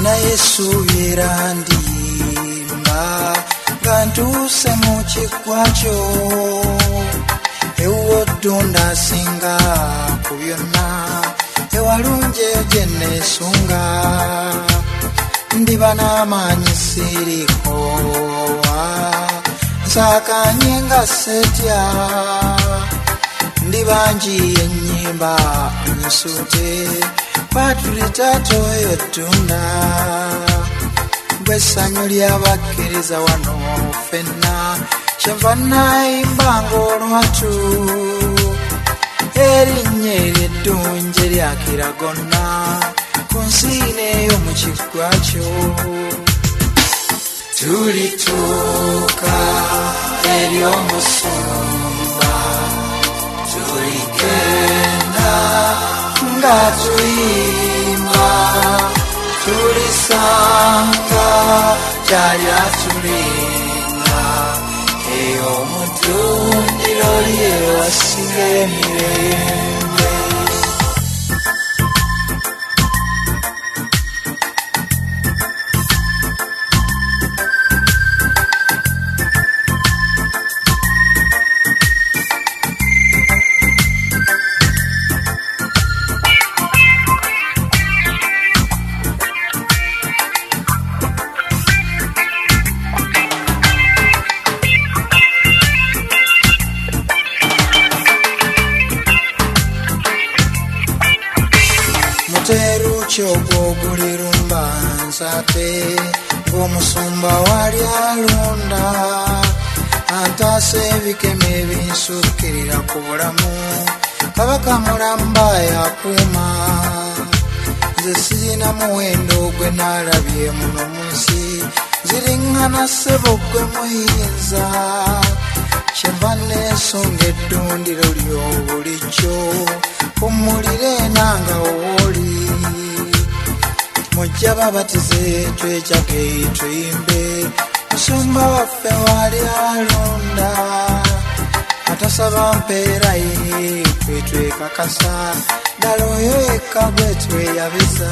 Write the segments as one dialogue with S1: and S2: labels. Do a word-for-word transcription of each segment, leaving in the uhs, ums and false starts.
S1: nina Yesu yerandimba ngantuse mu kigwacho ewodunda singa ku byonna ewalunje gyenesunga ndiba n'amaanyi sirikowa nsakanye nga setya ndiba njiye ennyimba nsute patulitato yotunda bw'essanyu ly'abakkiriza wano ffenna kyenva nayimba ng'olwatu erinnya ery'eddungi eryakira gonna ku nsi neeyo mu kiggwakyo tulituuka ery'omusumba tuligenda nga tuyimba tulisanga gyali atulinda eyo mu ddundiro lye wasinga emirembe. Kyogwo gulirumba nsate ng'omusumba wali alunda antaase ebikeme ebinsukirira ku bulamu kabaka mulamba yakuuma nze sirina muwendo gwe naalabye muno mu nsi ziriŋŋana ssebo gwe muyinza kyenva neesonga eddundiro ly'obulijjo kummulire nanga wooli mujja babatize twejage tuyimbe musumba waffe wali alonda atasaba mpeera ye twe twekakasa ddala oyo yekka bwe tweyabiza.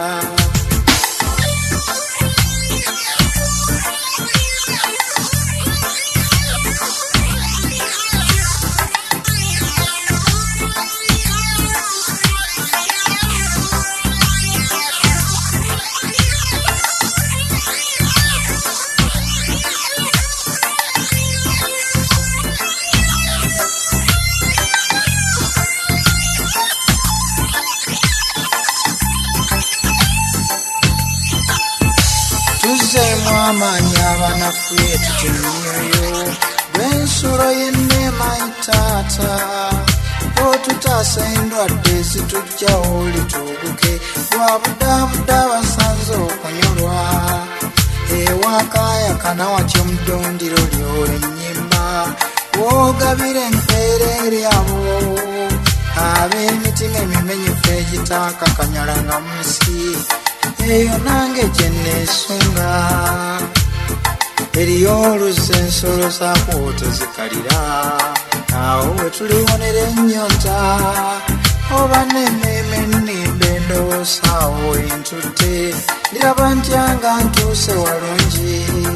S1: Amaanyi abanafu yetutemyeyo bw'ensolo y'enneema itaata otutaasa endwadde zitujjawo lituuguke bwabudaabuda abasanze okunyolwa ewakaayakana watyo mu ddundiro lyo ennyimba wogabira empeera eryabo ab'emitima emimenyefu egitaakakanyalanga mu nsi eyo nange gye neesunga eriyo oluzza ensolo zaako tezikalira awo we tuliwonera ennyonta oba n'emmeeme nnimba endowoosaawo entutte ndiraba ntyanga ntuuse walungi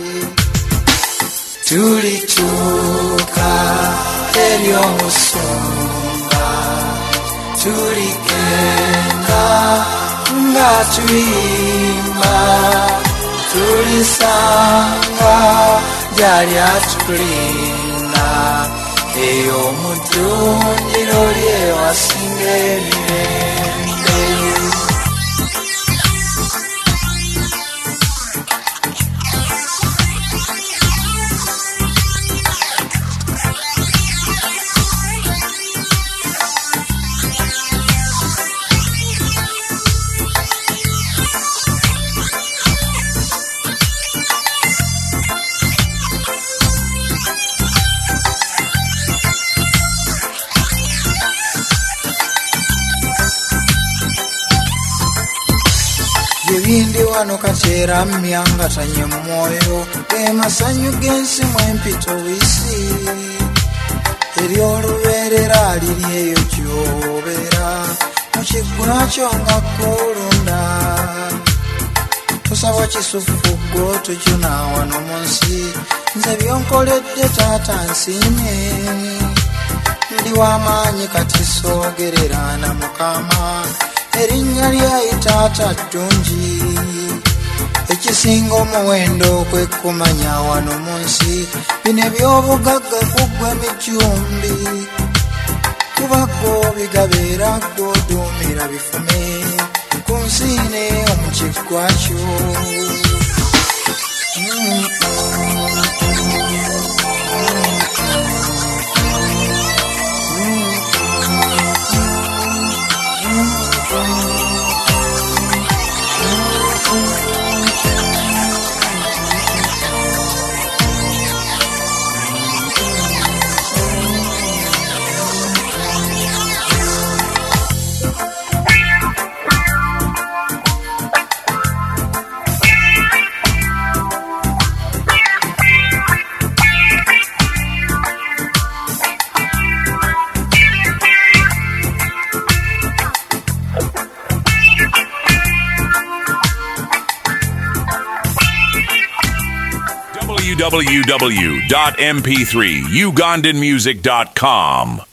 S1: tulituuka ery'omusumba tuligenda nga tuyimba tulisanga gyali atulinda eyo mu ddundiro lye wasinga emirembe. Ebindi wano kateera mmyangatanye mu mwoyo ge masanyu g'ensi mwempito wisi ery'olubeerera liri eyo gy'obeera mu kiggwakyo nga kkulunda nsaba kisufu gwo tujuna wano mu nsi nze byonkoledde taata nsiimye ndi w'amaanyi kati soogerera na mukama erinnya lyayi taata ddungi ekisinga omuwendo kwe kumanya wano mu nsi bino eby'obugagga kuggwa emijumbi kubaggo bigabeera gw'oduumira bifume ku nsi ne omu kiggwa kyo.
S2: w w w dot m p three ugandan music dot com